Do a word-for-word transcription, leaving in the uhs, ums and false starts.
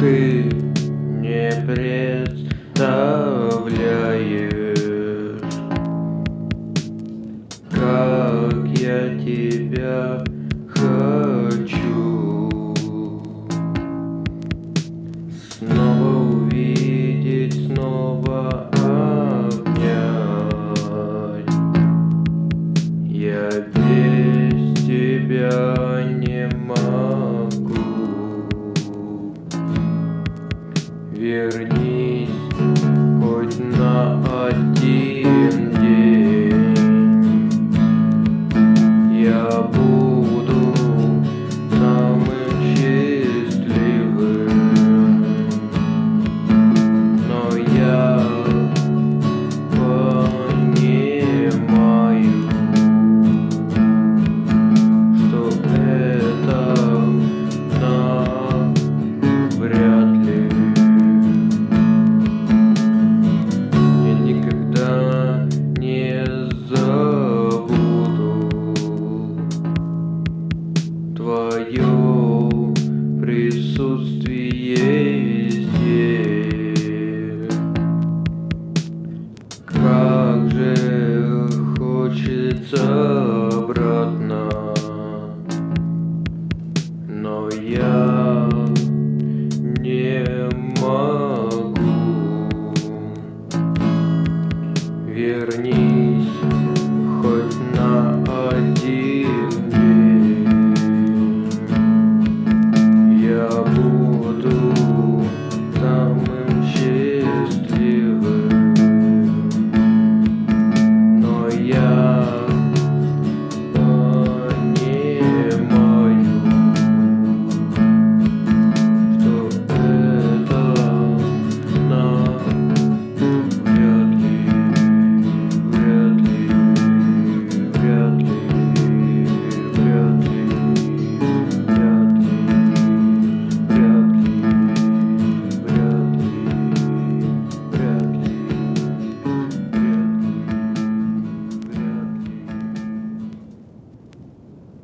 Ты не представляешь, как я тебя хочу снова увидеть, снова обнять. Я без тебя не могу. Вернись хоть на один день, я буду самым счастливым. Но я понимаю, что это навряд ли. Я никогда не забуду твое присутствие везде. Как же хочется обратно, но я